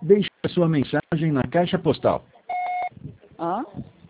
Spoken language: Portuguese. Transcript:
Deixe a sua mensagem na caixa postal. Hã?